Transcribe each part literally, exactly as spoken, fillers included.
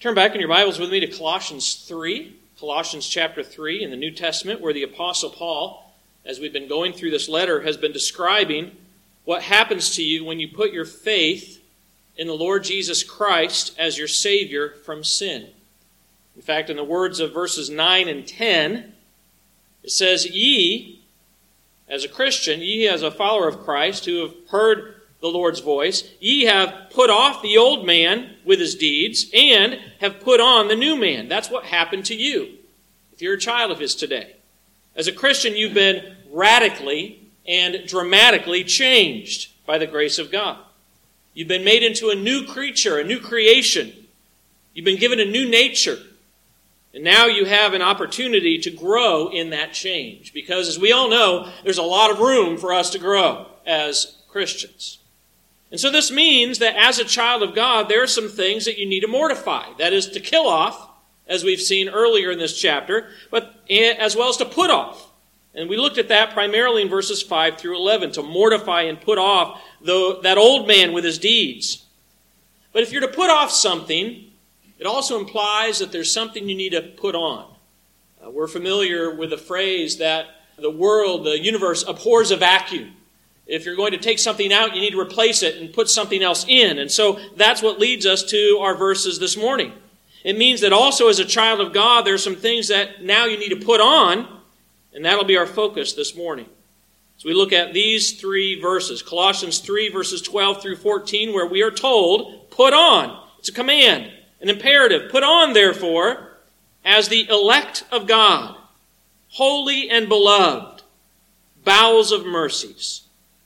Turn back in your Bibles with me to Colossians three, Colossians chapter three in the New Testament, where the Apostle Paul, as we've been going through this letter, has been describing what happens to you when you put your faith in the Lord Jesus Christ as your Savior from sin. In fact, in the words of verses nine and ten, it says, Ye, as a Christian, ye as a follower of Christ, who have heard the Lord's voice, ye have put off the old man with his deeds, and have put on the new man. That's what happened to you, if you're a child of his today. As a Christian, you've been radically and dramatically changed by the grace of God. You've been made into a new creature, a new creation. You've been given a new nature. And now you have an opportunity to grow in that change. Because as we all know, there's a lot of room for us to grow as Christians. And so this means that as a child of God, there are some things that you need to mortify. That is to kill off, as we've seen earlier in this chapter, but as well as to put off. And we looked at that primarily in verses five through eleven, to mortify and put off the, that old man with his deeds. But if you're to put off something, it also implies that there's something you need to put on. Uh, we're familiar with the phrase that the world, the universe, abhors a vacuum. If you're going to take something out, you need to replace it and put something else in. And so that's what leads us to our verses this morning. It means that also as a child of God, there are some things that now you need to put on, and that'll be our focus this morning. So we look at these three verses, Colossians three, verses twelve through fourteen, where we are told, put on. It's a command, an imperative. Put on, therefore, as the elect of God, holy and beloved, bowels of mercies,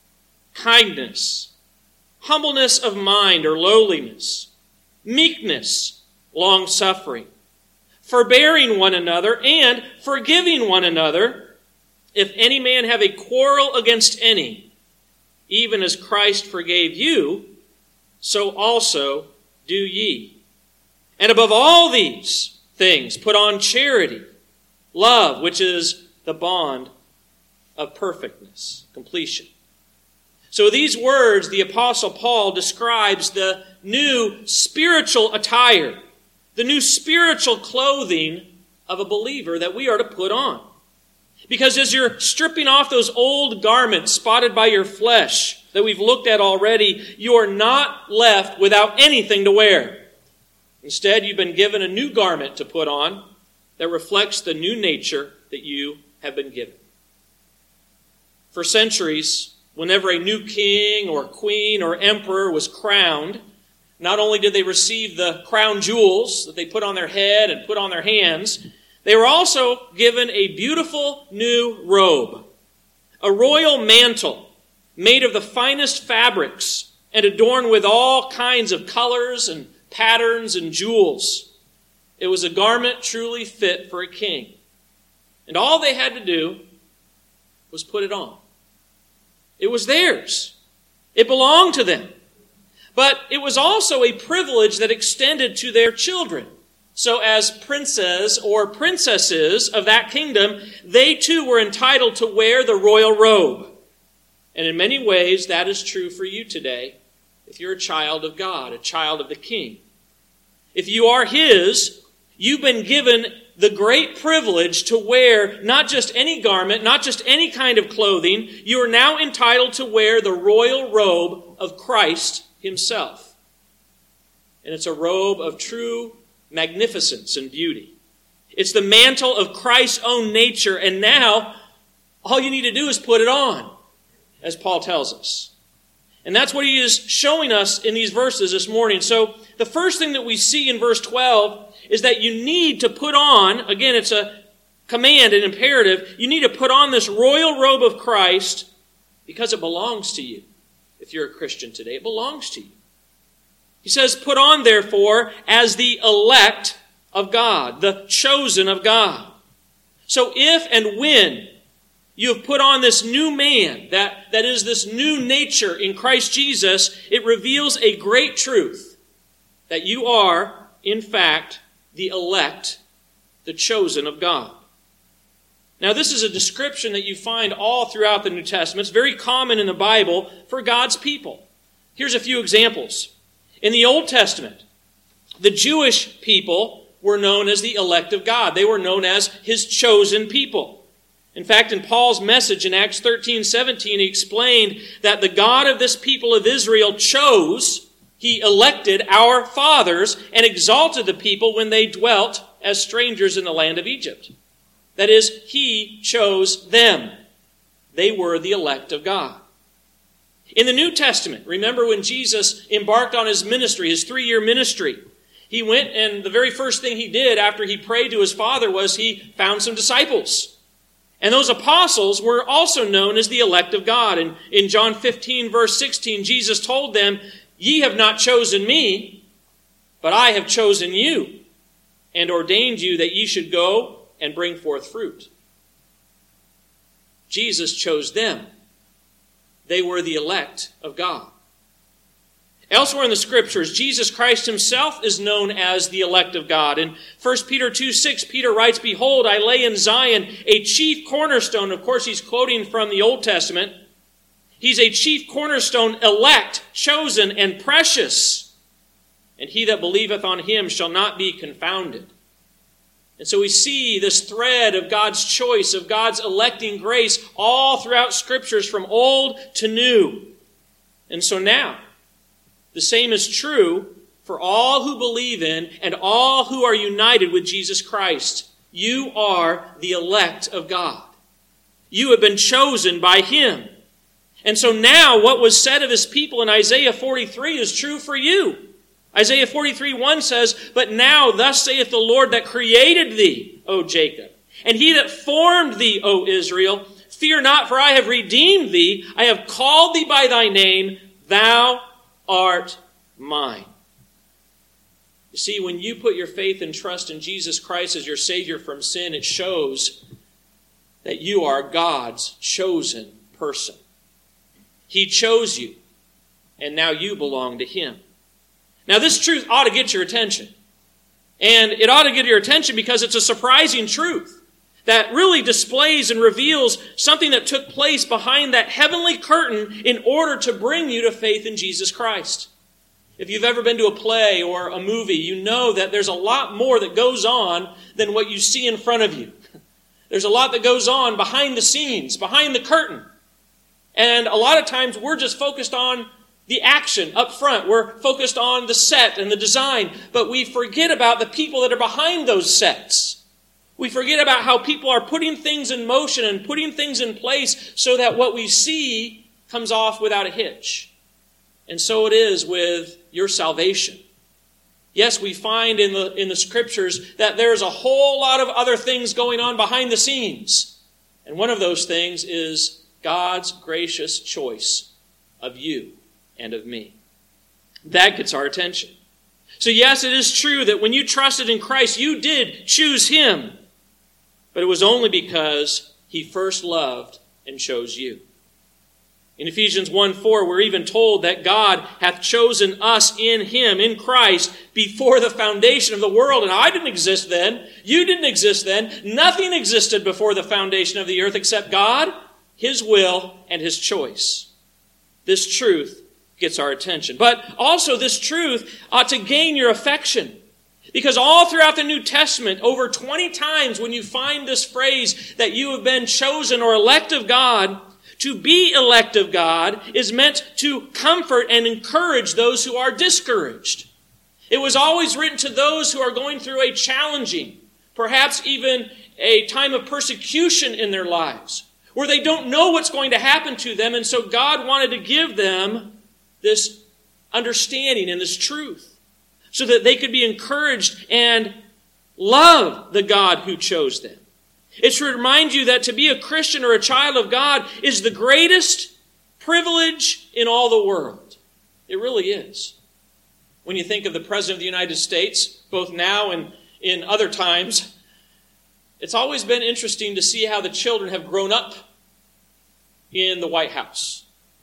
kindness, humbleness of mind or lowliness, meekness, long-suffering, forbearing one another, and forgiving one another, if any man have a quarrel against any, even as Christ forgave you, so also do ye. And above all these things, put on charity, love, which is the bond of perfectness, completion. So with these words, the Apostle Paul describes the new spiritual attire, the new spiritual clothing of a believer that we are to put on. Because as you're stripping off those old garments spotted by your flesh that we've looked at already, you are not left without anything to wear. Instead, you've been given a new garment to put on that reflects the new nature that you have been given. For centuries, whenever a new king or queen or emperor was crowned, not only did they receive the crown jewels that they put on their head and put on their hands, they were also given a beautiful new robe, a royal mantle made of the finest fabrics and adorned with all kinds of colors and patterns and jewels. It was a garment truly fit for a king. And all they had to do was put it on. It was theirs. It belonged to them. But it was also a privilege that extended to their children. So as princes or princesses of that kingdom, they too were entitled to wear the royal robe. And in many ways, that is true for you today, if you're a child of God, a child of the King. If you are His, you've been given the great privilege to wear not just any garment, not just any kind of clothing. You are now entitled to wear the royal robe of Christ Himself. And it's a robe of true magnificence and beauty. It's the mantle of Christ's own nature, and now all you need to do is put it on, as Paul tells us. And that's what he is showing us in these verses this morning. So the first thing that we see in verse twelve is that you need to put on, again, it's a command, an imperative, you need to put on this royal robe of Christ because it belongs to you. If you're a Christian today, it belongs to you. He says, put on, therefore, as the elect of God, the chosen of God. So if and when you have put on this new man, that, that is this new nature in Christ Jesus, it reveals a great truth, that you are, in fact, the elect, the chosen of God. Now, this is a description that you find all throughout the New Testament. It's very common in the Bible for God's people. Here's a few examples. In the Old Testament, The Jewish people were known as the elect of God. They were known as his chosen people. In fact, in Paul's message in Acts thirteen seventeen, he explained that the God of this people of Israel chose, he elected our fathers and exalted the people when they dwelt as strangers in the land of Egypt. That is, he chose them. They were the elect of God. In the New Testament, remember when Jesus embarked on his ministry, his three-year ministry, he went and the very first thing he did after he prayed to his Father was he found some disciples. And those apostles were also known as the elect of God. And in John fifteen, verse sixteen, Jesus told them, "Ye have not chosen me, but I have chosen you, and ordained you that ye should go and bring forth fruit." Jesus chose them. They were the elect of God. Elsewhere in the Scriptures, Jesus Christ himself is known as the elect of God. In First Peter two six, Peter writes, "Behold, I lay in Zion a chief cornerstone." Of course, he's quoting from the Old Testament. He's a chief cornerstone, elect, chosen, and precious. And he that believeth on him shall not be confounded. And so we see this thread of God's choice, of God's electing grace all throughout Scriptures from old to new. And so now, the same is true for all who believe in and all who are united with Jesus Christ. You are the elect of God. You have been chosen by him. And so now what was said of his people in Isaiah forty-three is true for you. Isaiah forty-three one says, "But now thus saith the Lord that created thee, O Jacob, and he that formed thee, O Israel, fear not, for I have redeemed thee. I have called thee by thy name. Thou art mine." You see, when you put your faith and trust in Jesus Christ as your Savior from sin, it shows that you are God's chosen person. He chose you, and now you belong to him. Now, this truth ought to get your attention. And it ought to get your attention because it's a surprising truth that really displays and reveals something that took place behind that heavenly curtain in order to bring you to faith in Jesus Christ. If you've ever been to a play or a movie, you know that there's a lot more that goes on than what you see in front of you. There's a lot that goes on behind the scenes, behind the curtain. And a lot of times we're just focused on the action up front. We're focused on the set and the design, but we forget about the people that are behind those sets. We forget about how people are putting things in motion and putting things in place so that what we see comes off without a hitch. And so it is with your salvation. Yes, we find in the, in the Scriptures that there's a whole lot of other things going on behind the scenes. And one of those things is God's gracious choice of you and of me. That gets our attention. So yes, it is true that when you trusted in Christ, you did choose him. But it was only because he first loved and chose you. In Ephesians one four, we're even told that God hath chosen us in him, in Christ, before the foundation of the world. And I didn't exist then. You didn't exist then. Nothing existed before the foundation of the earth except God, his will, and his choice. This truth gets our attention. But also this truth ought to gain your affection. Because all throughout the New Testament, over twenty times when you find this phrase that you have been chosen or elect of God, to be elect of God is meant to comfort and encourage those who are discouraged. It was always written to those who are going through a challenging, perhaps even a time of persecution in their lives, where they don't know what's going to happen to them, and so God wanted to give them this understanding and this truth so that they could be encouraged and love the God who chose them. It's to remind you that to be a Christian or a child of God is the greatest privilege in all the world. It really is. When you think of the President of the United States, both now and in other times, it's always been interesting to see how the children have grown up in the White House.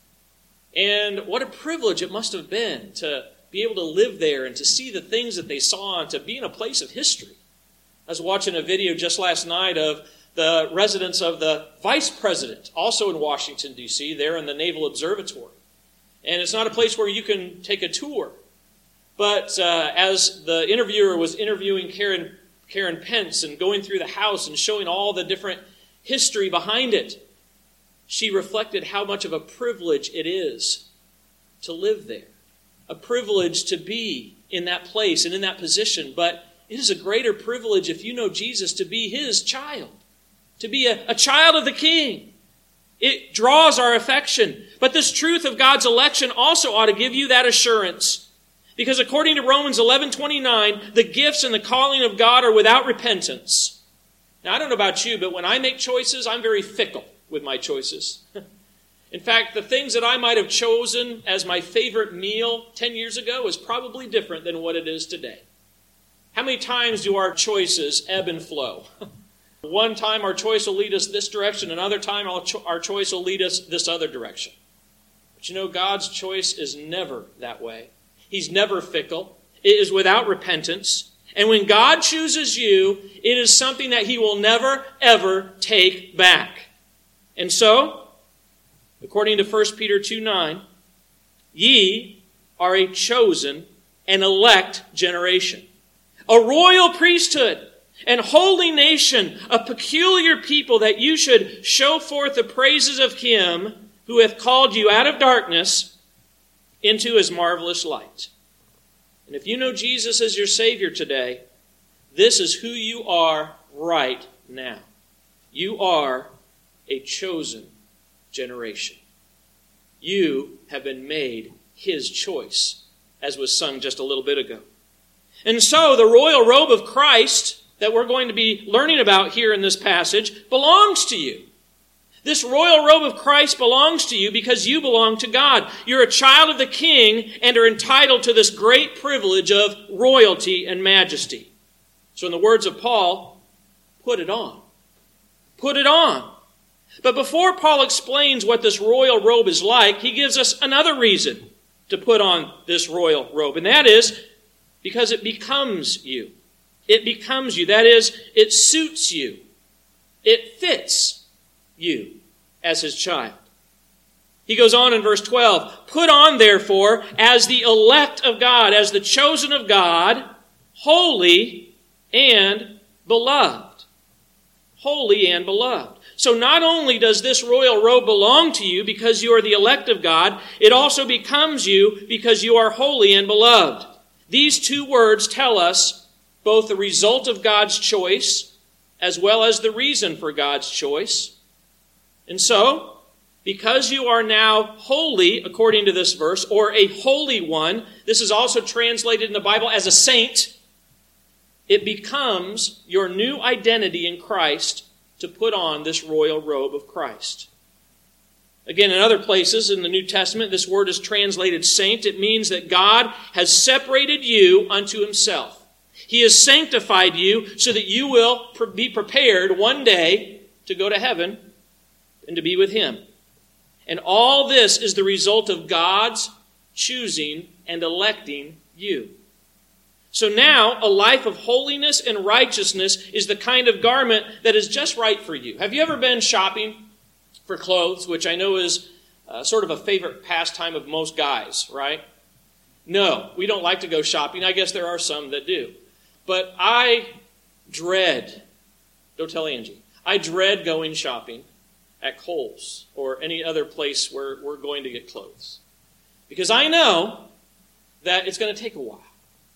And what a privilege it must have been to be able to live there and to see the things that they saw and to be in a place of history. I was watching a video just last night of the residence of the Vice President, also in Washington, D C, there in the Naval Observatory. And it's not a place where you can take a tour. But uh, as the interviewer was interviewing Karen, Karen Pence and going through the house and showing all the different history behind it, she reflected how much of a privilege it is to live there. A privilege to be in that place and in that position. But it is a greater privilege, if you know Jesus, to be his child. To be a, a child of the King. It draws our affection. But this truth of God's election also ought to give you that assurance. Because according to Romans eleven twenty-nine, the gifts and the calling of God are without repentance. Now, I don't know about you, but when I make choices, I'm very fickle with my choices. In fact, the things that I might have chosen as my favorite meal ten years ago is probably different than what it is today. How many times do our choices ebb and flow? One time our choice will lead us this direction, another time our, cho- our choice will lead us this other direction. But you know, God's choice is never that way. He's never fickle. It is without repentance. And when God chooses you, it is something that he will never, ever take back. And so, according to First Peter two nine, ye are a chosen and elect generation, a royal priesthood, and holy nation, a peculiar people, that you should show forth the praises of him who hath called you out of darkness into his marvelous light. And if you know Jesus as your Savior today, this is who you are right now. You are a chosen generation. You have been made his choice, as was sung just a little bit ago. And so the royal robe of Christ that we're going to be learning about here in this passage belongs to you. This royal robe of Christ belongs to you because you belong to God. You're a child of the King and are entitled to this great privilege of royalty and majesty. So in the words of Paul, put it on. Put it on. But before Paul explains what this royal robe is like, he gives us another reason to put on this royal robe. And that is because it becomes you. It becomes you. That is, it suits you. It fits you as his child. He goes on in verse twelve, put on therefore as the elect of God, as the chosen of God, holy and beloved. Holy and beloved. So not only does this royal robe belong to you because you are the elect of God, it also becomes you because you are holy and beloved. These two words tell us both the result of God's choice as well as the reason for God's choice. And so, because you are now holy, according to this verse, or a holy one, this is also translated in the Bible as a saint, it becomes your new identity in Christ to put on this royal robe of Christ. Again, in other places in the New Testament, this word is translated saint. It means that God has separated you unto himself. He has sanctified you so that you will be prepared one day to go to heaven and to be with him. And all this is the result of God's choosing and electing you. So now, a life of holiness and righteousness is the kind of garment that is just right for you. Have you ever been shopping for clothes, which I know is uh, sort of a favorite pastime of most guys, right? No, we don't like to go shopping. I guess there are some that do. But I dread, don't tell Angie, I dread going shopping at Kohl's or any other place where we're going to get clothes. Because I know that it's going to take a while.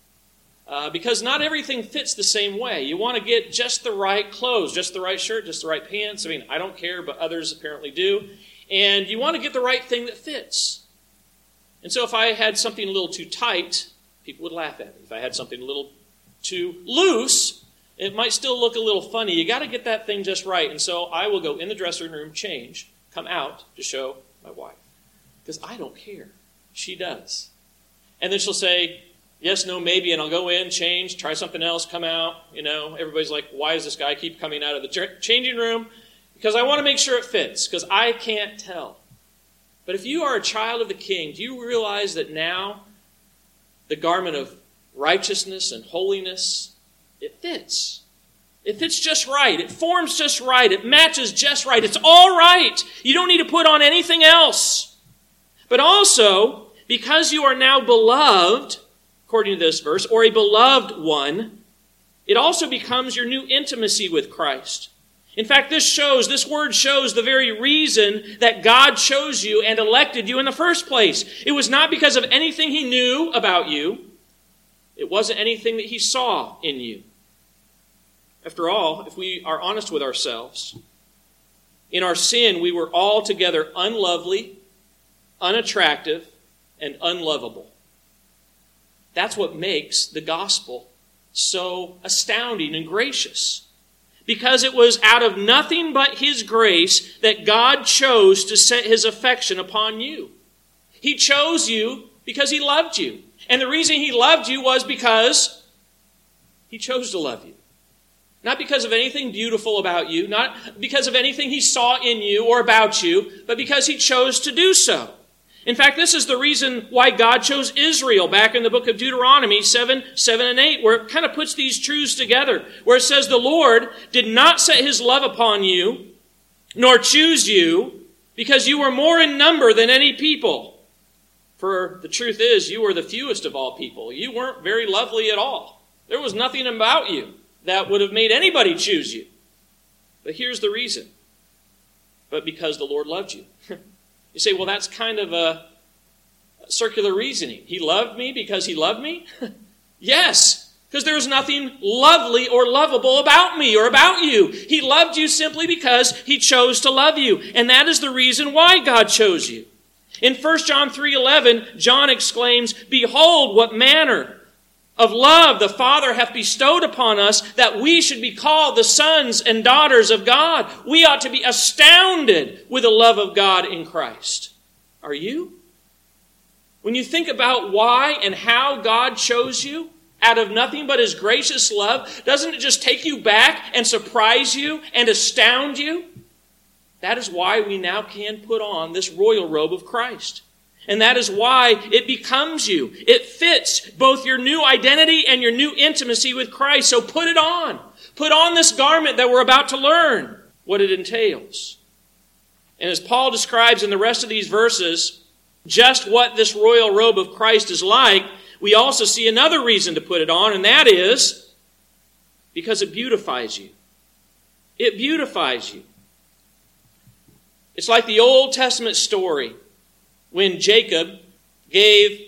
Uh, because not everything fits the same way. You want to get just the right clothes, just the right shirt, just the right pants. I mean, I don't care, but others apparently do. And you want to get the right thing that fits. And so if I had something a little too tight, people would laugh at me. If I had something a little too loose, it might still look a little funny. You got to get that thing just right. And so I will go in the dressing room, change, come out to show my wife. Because I don't care. She does. And then she'll say, yes, no, maybe, and I'll go in, change, try something else, come out. You know, everybody's like, why does this guy keep coming out of the changing room? Because I want to make sure it fits, because I can't tell. But if you are a child of the King, do you realize that now the garment of righteousness and holiness, it fits. It fits just right. It forms just right. It matches just right. It's all right. You don't need to put on anything else. But also, because you are now beloved, according to this verse, or a beloved one, it also becomes your new intimacy with Christ. In fact, this shows, this word shows the very reason that God chose you and elected you in the first place. It was not because of anything he knew about you. It wasn't anything that he saw in you. After all, if we are honest with ourselves, in our sin we were altogether unlovely, unattractive, and unlovable. That's what makes the gospel so astounding and gracious. Because it was out of nothing but his grace that God chose to set his affection upon you. He chose you because he loved you. And the reason he loved you was because he chose to love you. Not because of anything beautiful about you, not because of anything he saw in you or about you, but because he chose to do so. In fact, this is the reason why God chose Israel back in the book of Deuteronomy seven, seven and eight, where it kind of puts these truths together, where it says, the Lord did not set his love upon you, nor choose you, because you were more in number than any people. For the truth is, you were the fewest of all people. You weren't very lovely at all. There was nothing about you that would have made anybody choose you. But here's the reason. But because the Lord loved you. You say, well, that's kind of a circular reasoning. He loved me because he loved me? Yes, because there's nothing lovely or lovable about me or about you. He loved you simply because he chose to love you. And that is the reason why God chose you. In First John three eleven, John exclaims, behold, what manner of love the Father hath bestowed upon us, that we should be called the sons and daughters of God. We ought to be astounded with the love of God in Christ. Are you? When you think about why and how God chose you out of nothing but his gracious love, doesn't it just take you back and surprise you and astound you? That is why we now can put on this royal robe of Christ. And that is why it becomes you. It fits both your new identity and your new intimacy with Christ. So put it on. Put on this garment that we're about to learn what it entails. And as Paul describes in the rest of these verses just what this royal robe of Christ is like, we also see another reason to put it on, and that is because it beautifies you. It beautifies you. It's like the Old Testament story when Jacob gave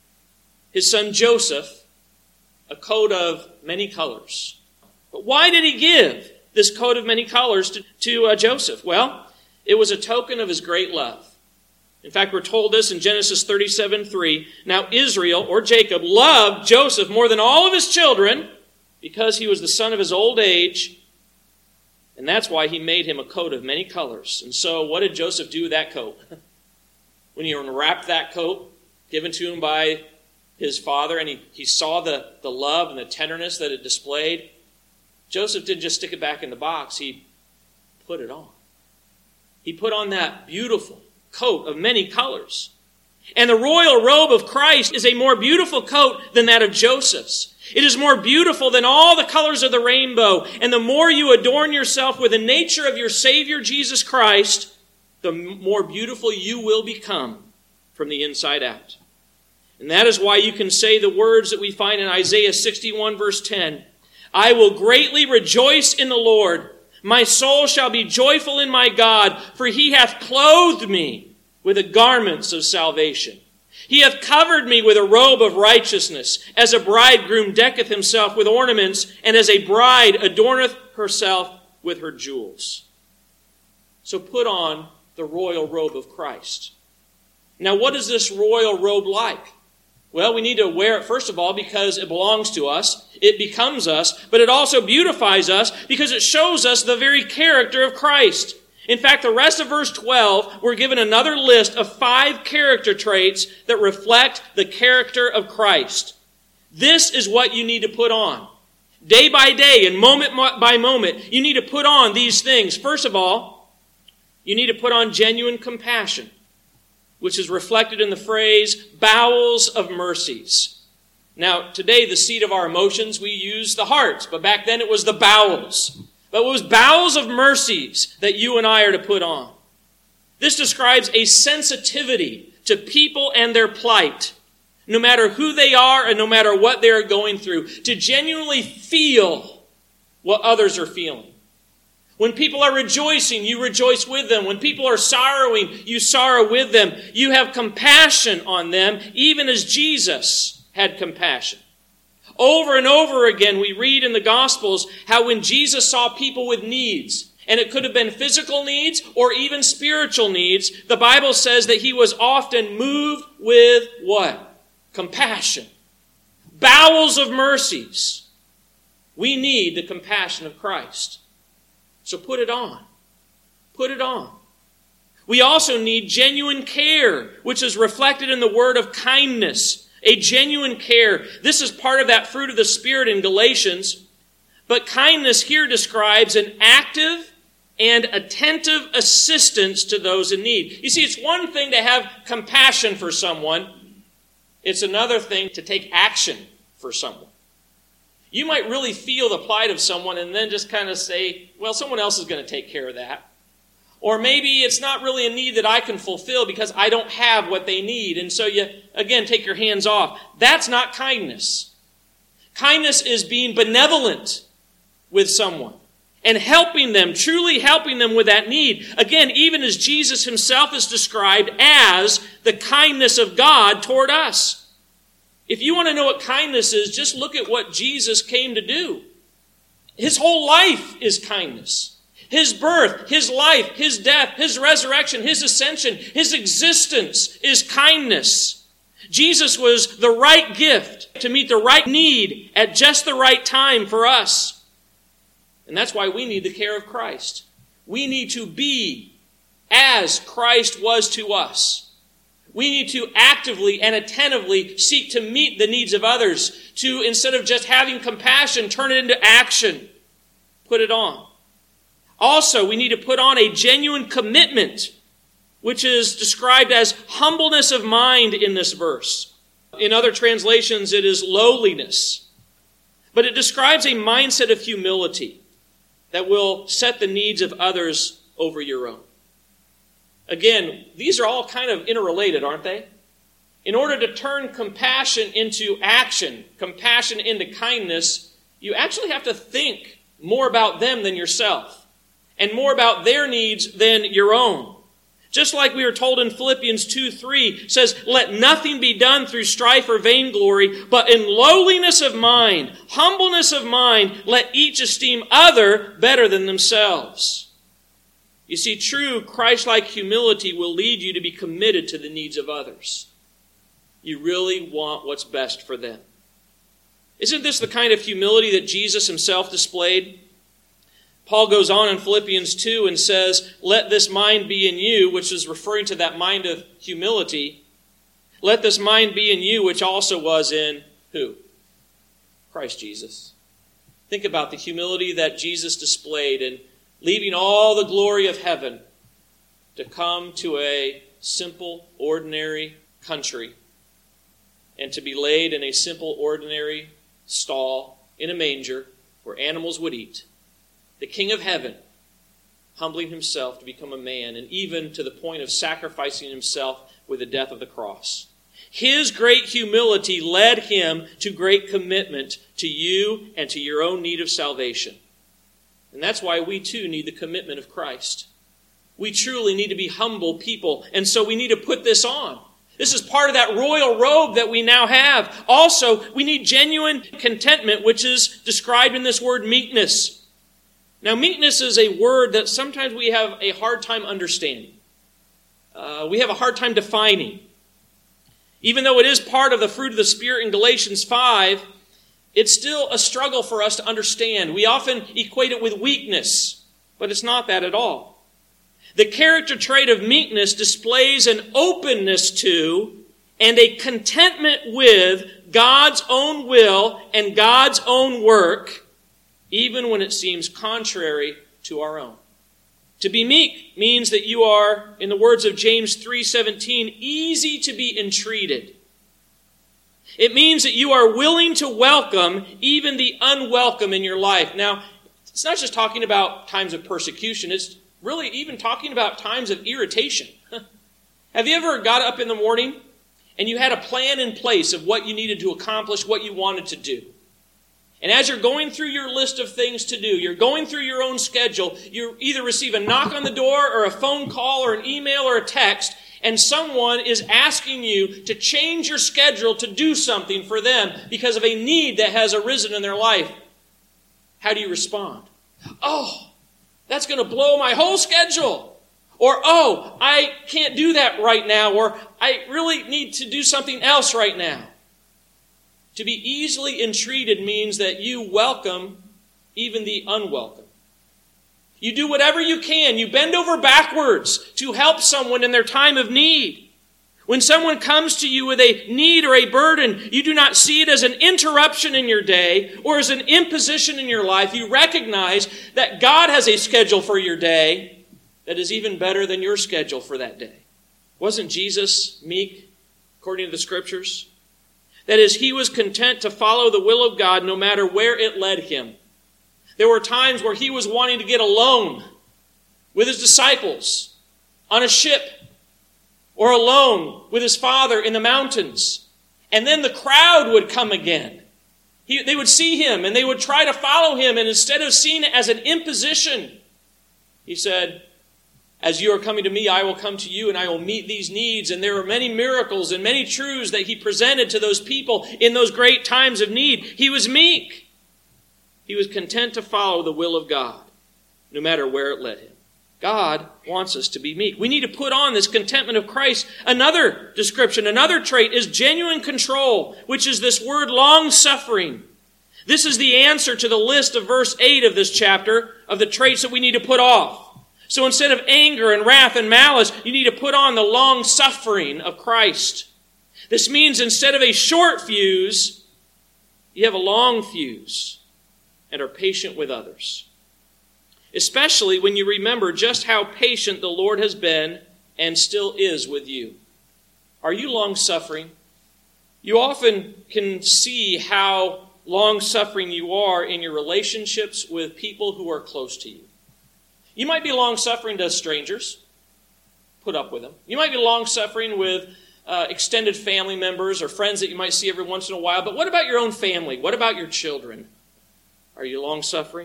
his son Joseph a coat of many colors. But why did he give this coat of many colors to, to uh, Joseph? Well, it was a token of his great love. In fact, we're told this in Genesis thirty-seven three. Now Israel, or Jacob, loved Joseph more than all of his children because he was the son of his old age. And that's why he made him a coat of many colors. And so what did Joseph do with that coat? When he unwrapped that coat given to him by his father, and he, he saw the, the love and the tenderness that it displayed, Joseph didn't just stick it back in the box, he put it on. He put on that beautiful coat of many colors. And the royal robe of Christ is a more beautiful coat than that of Joseph's. It is more beautiful than all the colors of the rainbow. And the more you adorn yourself with the nature of your Savior, Jesus Christ, the more beautiful you will become from the inside out. And that is why you can say the words that we find in Isaiah sixty-one verse ten. I will greatly rejoice in the Lord. My soul shall be joyful in my God, for he hath clothed me with the garments of salvation. He hath covered me with a robe of righteousness, as a bridegroom decketh himself with ornaments, and as a bride adorneth herself with her jewels. So put on the royal robe of Christ. Now, what is this royal robe like? Well, we need to wear it, first of all, because it belongs to us. It becomes us. But it also beautifies us because it shows us the very character of Christ. In fact, the rest of verse twelve, we're given another list of five character traits that reflect the character of Christ. This is what you need to put on. Day by day and moment by moment, you need to put on these things. First of all, you need to put on genuine compassion, which is reflected in the phrase, bowels of mercies. Now, today, the seat of our emotions, we use the hearts, but back then it was the bowels. But it was bowels of mercies that you and I are to put on. This describes a sensitivity to people and their plight, no matter who they are and no matter what they are going through, to genuinely feel what others are feeling. When people are rejoicing, you rejoice with them. When people are sorrowing, you sorrow with them. You have compassion on them, even as Jesus had compassion. Over and over again, we read in the Gospels how when Jesus saw people with needs, and it could have been physical needs or even spiritual needs, the Bible says that he was often moved with what? Compassion. Bowels of mercies. We need the compassion of Christ. So put it on. Put it on. We also need genuine care, which is reflected in the word of kindness. A genuine care. This is part of that fruit of the Spirit in Galatians. But kindness here describes an active and attentive assistance to those in need. You see, it's one thing to have compassion for someone. It's another thing to take action for someone. You might really feel the plight of someone and then just kind of say, well, someone else is going to take care of that. Or maybe it's not really a need that I can fulfill because I don't have what they need. And so you, again, take your hands off. That's not kindness. Kindness is being benevolent with someone and helping them, truly helping them with that need. Again, even as Jesus himself is described as the kindness of God toward us. If you want to know what kindness is, just look at what Jesus came to do. His whole life is kindness. His birth, his life, his death, his resurrection, his ascension, his existence is kindness. Jesus was the right gift to meet the right need at just the right time for us. And that's why we need the care of Christ. We need to be as Christ was to us. We need to actively and attentively seek to meet the needs of others, to, instead of just having compassion, turn it into action. Put it on. Also, we need to put on a genuine commitment, which is described as humbleness of mind in this verse. In other translations, it is lowliness. But it describes a mindset of humility that will set the needs of others over your own. Again, these are all kind of interrelated, aren't they? In order to turn compassion into action, compassion into kindness, you actually have to think more about them than yourself, and more about their needs than your own. Just like we were told in Philippians two three, says, let nothing be done through strife or vainglory, but in lowliness of mind, humbleness of mind, let each esteem other better than themselves. You see, true Christ-like humility will lead you to be committed to the needs of others. You really want what's best for them. Isn't this the kind of humility that Jesus himself displayed? Paul goes on in Philippians two and says, let this mind be in you, which is referring to that mind of humility. Let this mind be in you, which also was in who? Christ Jesus. Think about the humility that Jesus displayed in leaving all the glory of heaven to come to a simple, ordinary country and to be laid in a simple, ordinary stall in a manger where animals would eat. The King of heaven humbling himself to become a man, and even to the point of sacrificing himself with the death of the cross. His great humility led him to great commitment to you and to your own need of salvation. And that's why we too need the commitment of Christ. We truly need to be humble people, and so we need to put this on. This is part of that royal robe that we now have. Also, we need genuine contentment, which is described in this word meekness. Now, meekness is a word that sometimes we have a hard time understanding. Uh, we have a hard time defining. Even though it is part of the fruit of the Spirit in Galatians five, it's still a struggle for us to understand. We often equate it with weakness, but it's not that at all. The character trait of meekness displays an openness to and a contentment with God's own will and God's own work, even when it seems contrary to our own. To be meek means that you are, in the words of James three seventeen, easy to be entreated. It means that you are willing to welcome even the unwelcome in your life. Now, it's not just talking about times of persecution. It's really even talking about times of irritation. Have you ever got up in the morning and you had a plan in place of what you needed to accomplish, what you wanted to do. And as you're going through your list of things to do, you're going through your own schedule, you either receive a knock on the door or a phone call or an email or a text, and someone is asking you to change your schedule to do something for them because of a need that has arisen in their life. How do you respond? Oh, that's going to blow my whole schedule. Or, oh, I can't do that right now. Or, I really need to do something else right now. To be easily entreated means that you welcome even the unwelcome. You do whatever you can. You bend over backwards to help someone in their time of need. When someone comes to you with a need or a burden, you do not see it as an interruption in your day or as an imposition in your life. You recognize that God has a schedule for your day that is even better than your schedule for that day. Wasn't Jesus meek, according to the Scriptures? That is, he was content to follow the will of God no matter where it led him. There were times where he was wanting to get alone with his disciples on a ship or alone with his Father in the mountains. And then the crowd would come again. He, they would see him and they would try to follow him. And instead of seeing it as an imposition, he said, as you are coming to me, I will come to you and I will meet these needs. And there were many miracles and many truths that he presented to those people in those great times of need. He was meek. He was content to follow the will of God, no matter where it led him. God wants us to be meek. We need to put on this contentment of Christ. Another description, another trait is genuine control, which is this word long-suffering. This is the answer to the list of verse eight of this chapter of the traits that we need to put off. So instead of anger and wrath and malice, you need to put on the long-suffering of Christ. This means instead of a short fuse, you have a long fuse and are patient with others. Especially when you remember just how patient the Lord has been and still is with you. Are you long-suffering? You often can see how long-suffering you are in your relationships with people who are close to you. You might be long-suffering to strangers. Put up with them. You might be long-suffering with uh, extended family members or friends that you might see every once in a while. But what about your own family? What about your children? Are you long-suffering?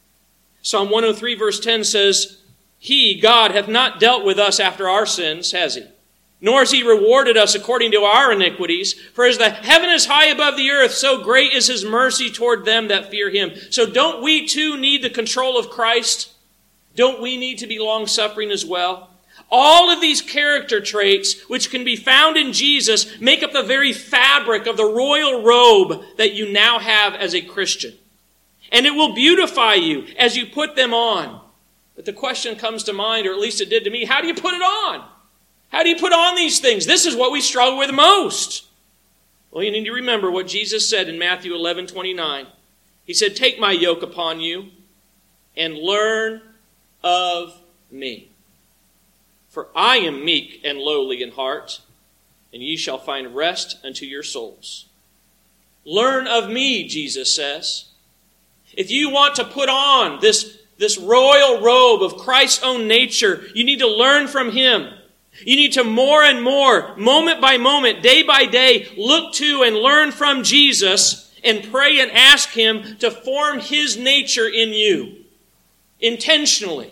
Psalm one oh three verse ten says, He, God, hath not dealt with us after our sins, has He? Nor has He rewarded us according to our iniquities. For as the heaven is high above the earth, so great is His mercy toward them that fear Him. So don't we too need the control of Christ? Don't we need to be long-suffering as well? All of these character traits, which can be found in Jesus, make up the very fabric of the royal robe that you now have as a Christian. And it will beautify you as you put them on. But the question comes to mind, or at least it did to me, how do you put it on? How do you put on these things? This is what we struggle with most. Well, you need to remember what Jesus said in Matthew eleven twenty-nine. He said, Take my yoke upon you and learn of me. For I am meek and lowly in heart, and ye shall find rest unto your souls. Learn of me, Jesus says. If you want to put on this, this royal robe of Christ's own nature, you need to learn from Him. You need to more and more, moment by moment, day by day, look to and learn from Jesus and pray and ask Him to form His nature in you. Intentionally.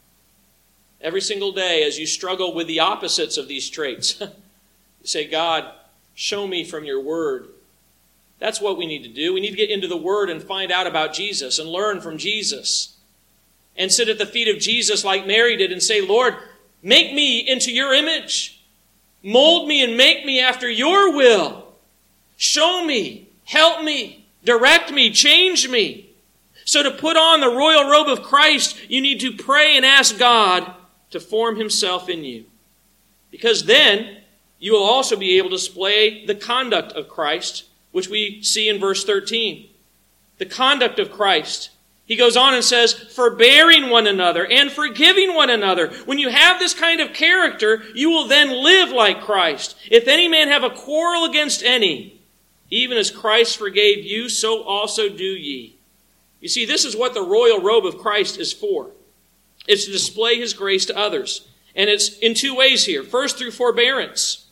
Every single day as you struggle with the opposites of these traits, you say, God, show me from your word. That's what we need to do. We need to get into the Word and find out about Jesus and learn from Jesus. And sit at the feet of Jesus like Mary did and say, Lord, make me into your image. Mold me and make me after your will. Show me, help me, direct me, change me. So to put on the royal robe of Christ, you need to pray and ask God to form Himself in you. Because then you will also be able to display the conduct of Christ, which we see in verse thirteen. The conduct of Christ. He goes on and says, forbearing one another and forgiving one another. When you have this kind of character, you will then live like Christ. If any man have a quarrel against any, even as Christ forgave you, so also do ye. You see, this is what the royal robe of Christ is for. It's to display His grace to others. And it's in two ways here. First, through forbearance.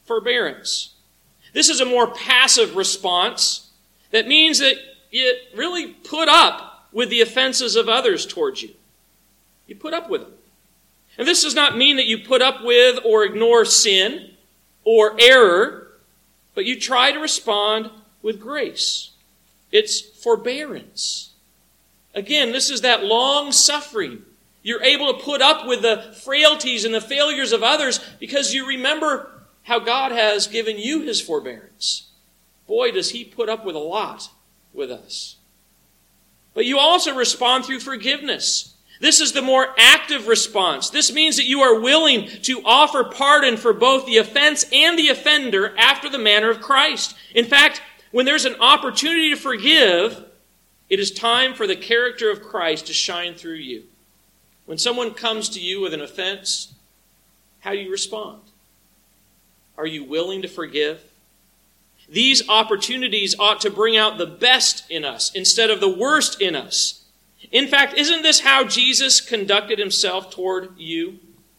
forbearance. This is a more passive response that means that you really put up with the offenses of others towards you. You put up with them. And this does not mean that you put up with or ignore sin or error, but you try to respond with grace. It's forbearance. Again, this is that long suffering. You're able to put up with the frailties and the failures of others because you remember how God has given you his forbearance. Boy, does he put up with a lot with us. But you also respond through forgiveness. This is the more active response. This means that you are willing to offer pardon for both the offense and the offender after the manner of Christ. In fact, when there's an opportunity to forgive, it is time for the character of Christ to shine through you. When someone comes to you with an offense, how do you respond? Are you willing to forgive? These opportunities ought to bring out the best in us instead of the worst in us. In fact, isn't this how Jesus conducted himself toward you?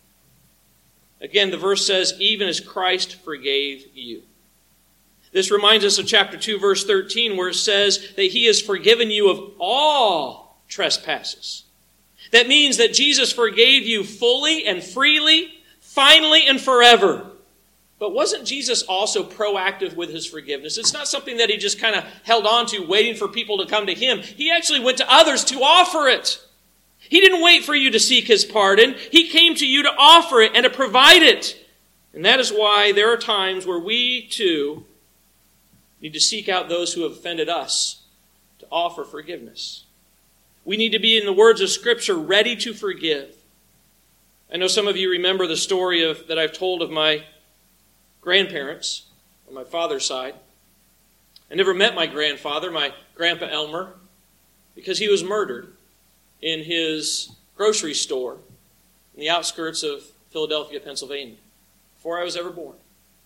Again, the verse says, even as Christ forgave you. This reminds us of chapter two, verse thirteen, where it says that he has forgiven you of all trespasses. That means that Jesus forgave you fully and freely, finally and forever. But wasn't Jesus also proactive with his forgiveness? It's not something that he just kind of held on to, waiting for people to come to him. He actually went to others to offer it. He didn't wait for you to seek his pardon. He came to you to offer it and to provide it. And that is why there are times where we, too, need to seek out those who have offended us to offer forgiveness. We need to be, in the words of Scripture, ready to forgive. I know some of you remember the story of that I've told of my grandparents on my father's side. I never met my grandfather, my Grandpa Elmer, because he was murdered in his grocery store in the outskirts of Philadelphia, Pennsylvania, before I was ever born.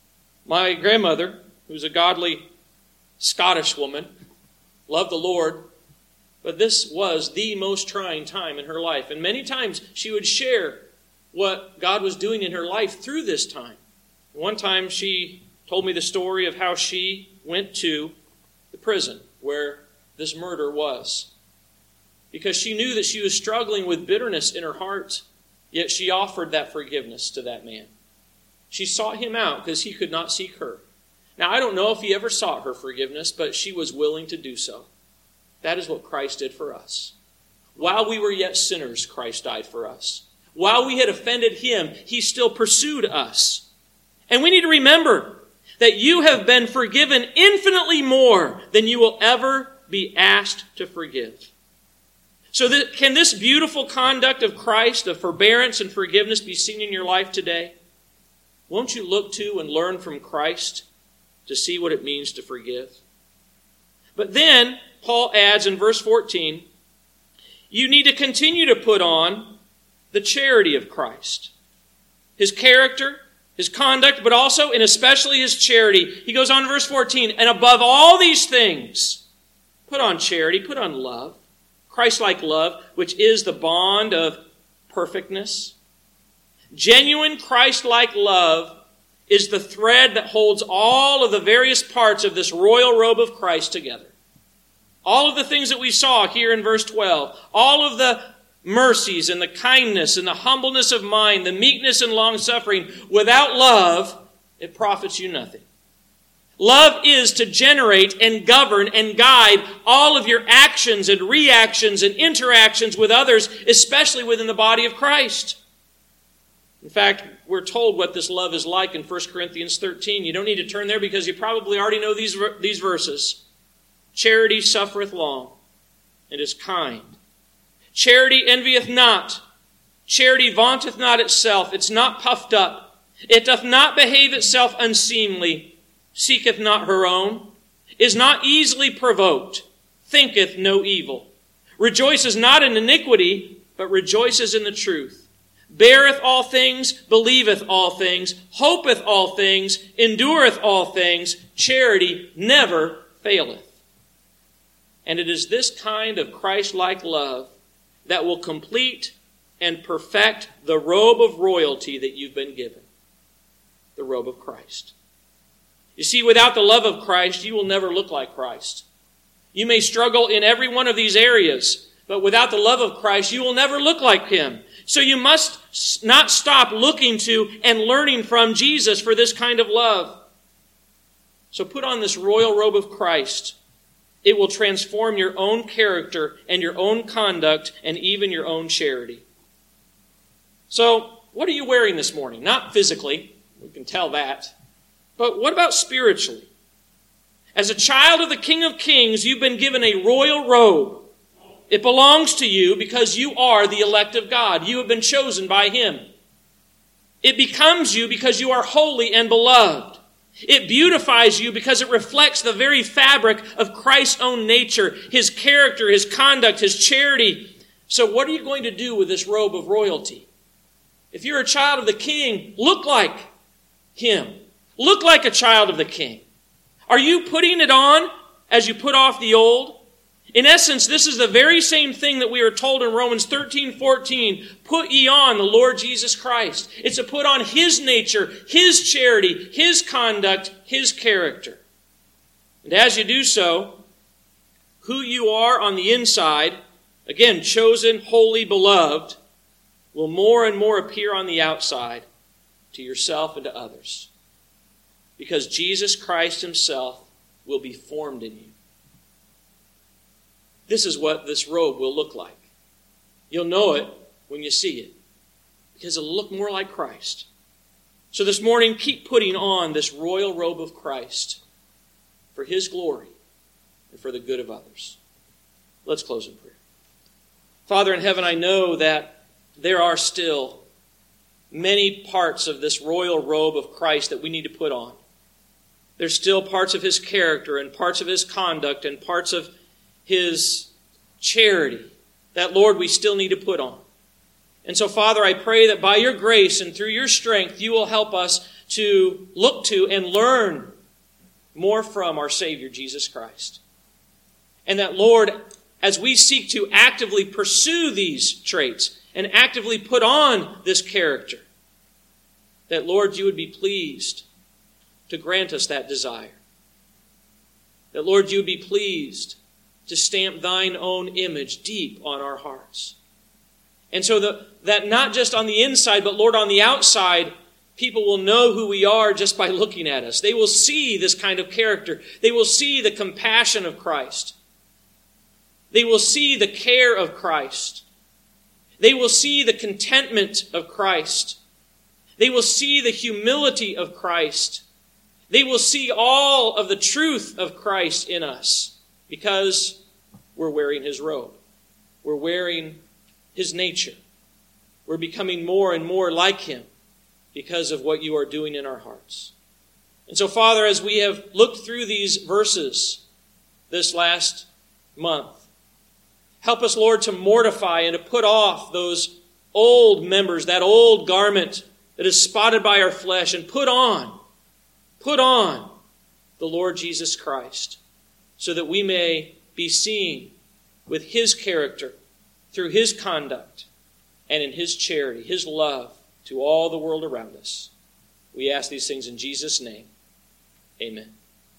My grandmother, who was a godly Scottish woman, loved the Lord, but this was the most trying time in her life. And many times she would share what God was doing in her life through this time. One time she told me the story of how she went to the prison where this murder was, because she knew that she was struggling with bitterness in her heart, yet she offered that forgiveness to that man. She sought him out because he could not seek her. Now, I don't know if he ever sought her forgiveness, but she was willing to do so. That is what Christ did for us. While we were yet sinners, Christ died for us. While we had offended him, he still pursued us. And we need to remember that you have been forgiven infinitely more than you will ever be asked to forgive. So that, can this beautiful conduct of Christ, of forbearance and forgiveness, be seen in your life today? Won't you look to and learn from Christ to see what it means to forgive? But then, Paul adds in verse fourteen, you need to continue to put on the charity of Christ. His character, his conduct, but also and especially his charity. He goes on in verse fourteen, and above all these things, put on charity, put on love, Christ-like love, which is the bond of perfectness. Genuine Christ-like love is the thread that holds all of the various parts of this royal robe of Christ together. All of the things that we saw here in verse twelve, all of the mercies and the kindness and the humbleness of mind, the meekness and long-suffering, without love, it profits you nothing. Love is to generate and govern and guide all of your actions and reactions and interactions with others, especially within the body of Christ. In fact, we're told what this love is like in First Corinthians thirteen. You don't need to turn there because you probably already know these, these verses. Charity suffereth long and is kind. Charity envieth not. Charity vaunteth not itself. It's not puffed up. It doth not behave itself unseemly. Seeketh not her own. Is not easily provoked. Thinketh no evil. Rejoices not in iniquity, but rejoices in the truth. Beareth all things, believeth all things, hopeth all things, endureth all things. Charity never faileth. And it is this kind of Christ-like love that will complete and perfect the robe of royalty that you've been given. The robe of Christ. You see, without the love of Christ, you will never look like Christ. You may struggle in every one of these areas, but without the love of Christ, you will never look like Him. So you must not stop looking to and learning from Jesus for this kind of love. So put on this royal robe of Christ. It will transform your own character and your own conduct and even your own charity. So, what are you wearing this morning? Not physically, we can tell that. But what about spiritually? As a child of the King of Kings, you've been given a royal robe. It belongs to you because you are the elect of God. You have been chosen by Him. It becomes you because you are holy and beloved. It beautifies you because it reflects the very fabric of Christ's own nature, His character, His conduct, His charity. So what are you going to do with this robe of royalty? If you're a child of the King, look like Him. Look like a child of the King. Are you putting it on as you put off the old? In essence, this is the very same thing that we are told in Romans thirteen fourteen. Put ye on the Lord Jesus Christ. It's to put on His nature, His charity, His conduct, His character. And as you do so, who you are on the inside, again, chosen, holy, beloved, will more and more appear on the outside to yourself and to others. Because Jesus Christ Himself will be formed in you. This is what this robe will look like. You'll know it when you see it, because it'll look more like Christ. So this morning, keep putting on this royal robe of Christ for His glory and for the good of others. Let's close in prayer. Father in heaven, I know that there are still many parts of this royal robe of Christ that we need to put on. There's still parts of His character and parts of His conduct and parts of His charity that, Lord, we still need to put on. And so, Father, I pray that by your grace and through your strength, you will help us to look to and learn more from our Savior, Jesus Christ. And that, Lord, as we seek to actively pursue these traits and actively put on this character, that, Lord, you would be pleased to grant us that desire. That, Lord, you would be pleased to stamp thine own image deep on our hearts. And so the, that not just on the inside, but Lord, on the outside, people will know who we are just by looking at us. They will see this kind of character. They will see the compassion of Christ. They will see the care of Christ. They will see the contentment of Christ. They will see the humility of Christ. They will see all of the truth of Christ in us. Because we're wearing His robe. We're wearing His nature. We're becoming more and more like Him because of what you are doing in our hearts. And so, Father, as we have looked through these verses this last month, help us, Lord, to mortify and to put off those old members, that old garment that is spotted by our flesh, and put on, put on the Lord Jesus Christ, so that we may be seen with His character, through His conduct, and in His charity, His love to all the world around us. We ask these things in Jesus' name. Amen.